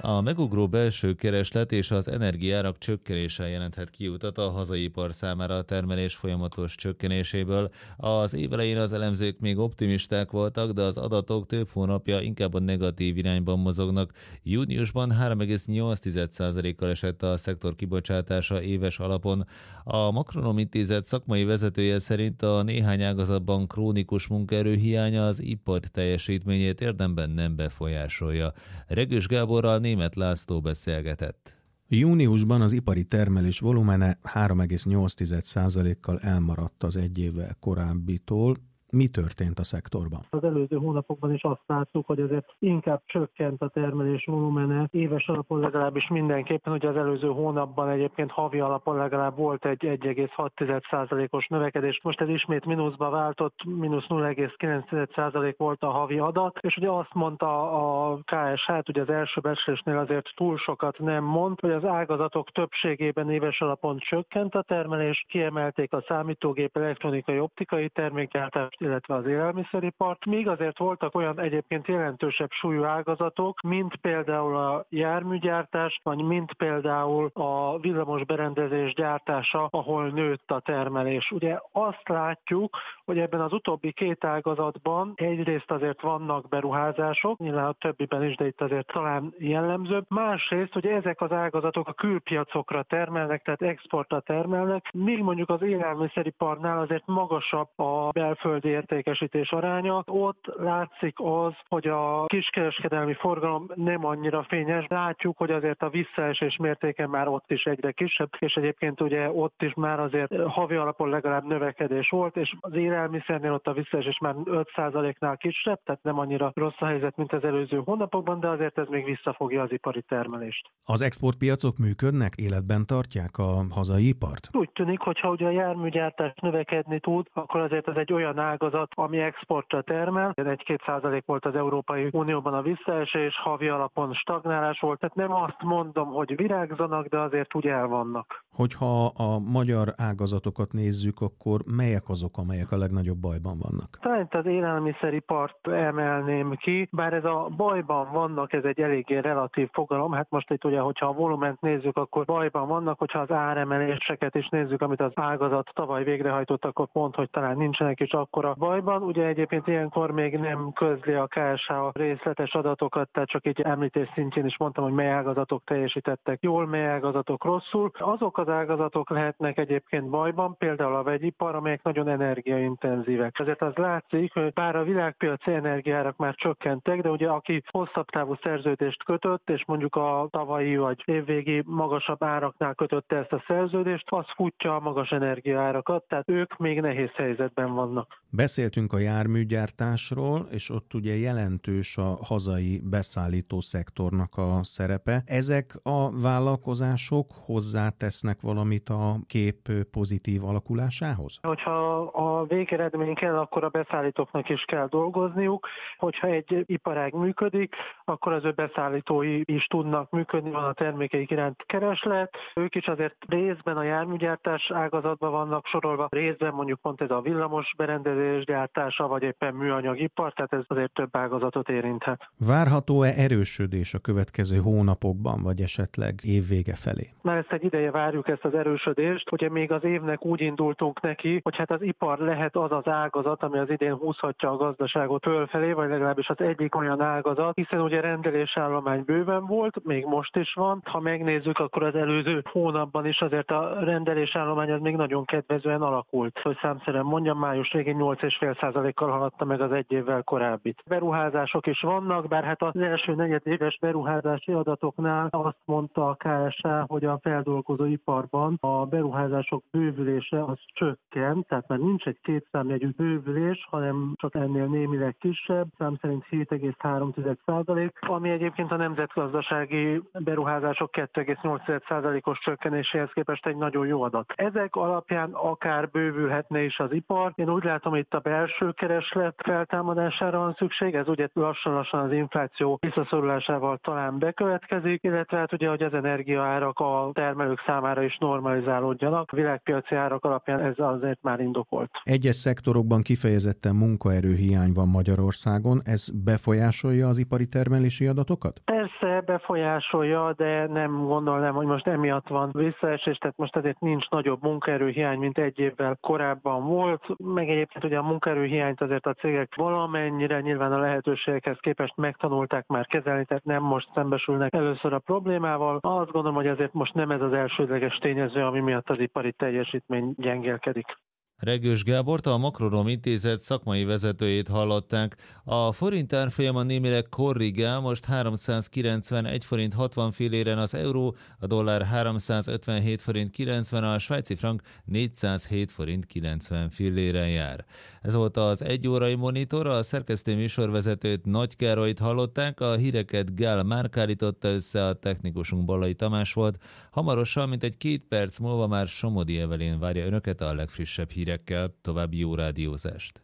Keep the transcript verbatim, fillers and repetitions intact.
A megugró belső kereslet és az energiárak csökkenése jelenthet kiutat a hazai ipar számára a termelés folyamatos csökkenéséből. Az év elején az elemzők még optimisták voltak, de az adatok több hónapja inkább a negatív irányban mozognak. Júniusban három egész nyolc százalékkal esett a szektor kibocsátása éves alapon. A Makronom Intézet szakmai vezetője szerint a néhány ágazatban krónikus munkaerő hiánya az ipar teljesítményét érdemben nem befolyásolja. Regős Gáborral Németh László beszélgetett. Júniusban az ipari termelés volumene három egész nyolc százalékkal elmaradt az egy évvel korábbitól. Mi történt a szektorban? Az előző hónapokban is azt láttuk, hogy azért inkább csökkent a termelés volumene. Éves alapon legalábbis mindenképpen, hogy az előző hónapban egyébként havi alapon legalább volt egy egy egész hat százalékos növekedés. Most ez ismét mínuszba váltott, mínusz nulla egész kilenc százalék volt a havi adat, és ugye azt mondta a ká es há, hát ugye az első becslésnél azért túl sokat nem mond, hogy az ágazatok többségében éves alapon csökkent a termelés, kiemelték a számítógép, elektronikai, optikai termékgyártást, illetve az élelmiszeripart. Még azért voltak olyan egyébként jelentősebb súlyú ágazatok, mint például a járműgyártás, vagy mint például a villamos berendezés gyártása, ahol nőtt a termelés. Ugye azt látjuk, hogy ebben az utóbbi két ágazatban egyrészt azért vannak beruházások, nyilván a többiben is, de itt azért talán jellemzőbb. Másrészt, hogy ezek az ágazatok a külpiacokra termelnek, tehát exportra termelnek, míg mondjuk az élelmiszeriparnál azért magasabb a belföldi értékesítés aránya. Ott látszik az, hogy a kiskereskedelmi forgalom nem annyira fényes. Látjuk, hogy azért a visszaesés mértéke már ott is egyre kisebb, és egyébként ugye ott is már azért havi alapon legalább növekedés volt, és az élelmiszernél ott a visszaesés már öt százaléknál kisebb, tehát nem annyira rossz a helyzet, mint az előző hónapokban, de azért ez még visszafogja az ipari termelést. Az exportpiacok működnek, életben tartják a hazai ipart? Úgy tűnik, hogyha ugye a járműgyártás növekedni tud, akkor azért ez egy olyan ágazat, ami exportra termel. egy-két százalék volt az Európai Unióban a visszaesés, havi alapon stagnálás volt, tehát nem azt mondom, hogy virágzanak, de azért úgy el vannak. Hogyha a magyar ágazatokat nézzük, akkor melyek azok, amelyek a legnagyobb bajban vannak? Talán az élelmiszeripart emelném ki, bár ez a bajban vannak, ez egy eléggé relatív fogalom. Hát most itt ugye, hogyha a volument nézzük, akkor bajban vannak, hogyha az áremeléseket is nézzük, amit az ágazat tavaly végrehajtott, akkor pont, hogy talán nincsenek is akkora bajban. Ugye egyébként ilyenkor még nem közli a ká es há a részletes adatokat, tehát csak így említés szintjén is mondtam, hogy mely ágazatok teljesítettek jól, mely ágazatok rosszul. Azok az ágazatok lehetnek egyébként bajban, például a vegyipar, amelyek nagyon energiaintenzívek. Ezért az látszik, hogy bár a világpiaci energiárak már csökkentek, de ugye aki hosszabb távú szerződést kötött, és mondjuk a tavalyi vagy évvégi magasabb áraknál kötötte ezt a szerződést, az futja a magas energiaárakat, tehát ők még nehéz helyzetben vannak. Beszéltünk a járműgyártásról, és ott ugye jelentős a hazai beszállító szektornak a szerepe. Ezek a vállalkozások hozzátesznek valamit a kép pozitív alakulásához? Hogyha a végeredmény kell, akkor a beszállítóknak is kell dolgozniuk. Hogyha egy iparág működik, akkor az ő beszállítói is tudnak működni, van a termékeik iránt kereslet. Ők is azért részben a járműgyártás ágazatban vannak sorolva, részben mondjuk pont ez a villamos berendezés gyártása, vagy éppen műanyagipar, tehát ez azért több ágazatot érinthet. Várható-e erősödés a következő hónapokban, vagy esetleg évvége felé? Már ezt egy ideje várjuk, ezt az erősödést. Ugye még az évnek úgy indultunk neki, hogy hát az ipar lehet az az ágazat, ami az idén húzhatja a gazdaságot fölfelé, vagy legalábbis az egyik olyan ágazat, hiszen ugye rendelésállomány bőven volt, még most is van. Ha megnézzük, akkor az előző hónapban is azért a rendelésállomány az még nagyon kedvezően alakult. Hogy számszerűen mondjam, május végén nyolc egész öt százalékkal haladta meg az egy évvel korábbit. Beruházások is vannak, bár hát az első negyedéves beruházási adatoknál azt mondta a ká es há, hogy a feldolgozóiparban a beruházások bővülése az csökkent, tehát már nincs egy kétszámjegyű bővülés, hanem csak ennél némileg kisebb, szám szerint hét egész három százalék, ami egyébként a nemzetgazdasági beruházások két egész nyolc százalékos csökkenéséhez képest egy nagyon jó adat. Ezek alapján akár bővülhetne is az ipar. Én úgy látom, hogy itt a belső kereslet feltámadására van szükség, ez ugye lassan-lassan az infláció visszaszorulásával talán bekövetkezik, illetve hát ugye, hogy az energiaárak a termelők számára ára is normalizálódjanak. A világpiaci árak alapján ez azért már indokolt. Egyes szektorokban kifejezetten munkaerőhiány van Magyarországon. Ez befolyásolja az ipari termelési adatokat? Persze befolyásolja, de nem gondolnám, hogy most emiatt van visszaesés, tehát most azért nincs nagyobb munkaerőhiány, mint egy évvel korábban volt. Meg egyébként ugye a munkaerőhiányt azért a cégek valamennyire nyilván a lehetőségekhez képest megtanulták már kezelni, tehát nem most szembesülnek először a problémával. Azt gondolom, hogy azért most nem ez az elsődleges tényező, ami miatt az ipari teljesítmény gyengélkedik. Regős Gábort, a Makronom Intézet szakmai vezetőjét hallották. A forint árfolyama némileg korrigál, most háromszázkilencvenegy forint hatvan filléren az euró, a dollár háromszázötvenhét forint kilencven, a svájci frank négyszázhét forint kilencven filléren jár. Ez volt az egyórai monitor, a szerkesztő műsorvezetőt Nagy Károlyt hallották, a híreket Gál Márk állította össze, a technikusunk Balai Tamás volt. Hamarosan, mint egy két perc múlva már Somodi Evelén várja önöket a legfrissebb hírekkel. További jó rádiózást!